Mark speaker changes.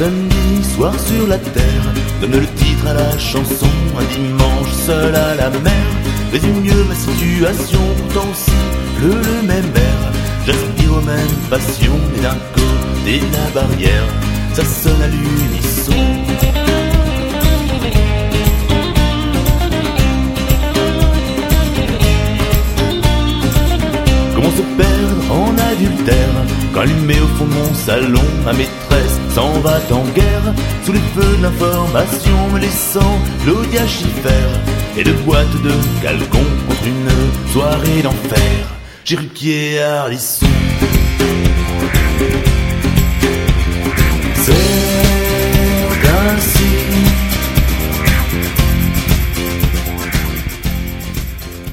Speaker 1: samedi soir sur la terre donne le titre à la chanson. Un dimanche seul à la mer résume mieux ma situation. Pourtant aussi le même air, j'aspire aux mêmes passions. Et d'un côté de la barrière, ça sonne à l'unisson. Comment se perdre en adultère quand allumé au fond de mon salon, ma maîtresse s'en va en guerre sous les feux de l'information, me laissant l'audiachifère et de boîtes de calcon contre une soirée d'enfer. J'ai Ruquier à Ardisson. C'est ainsi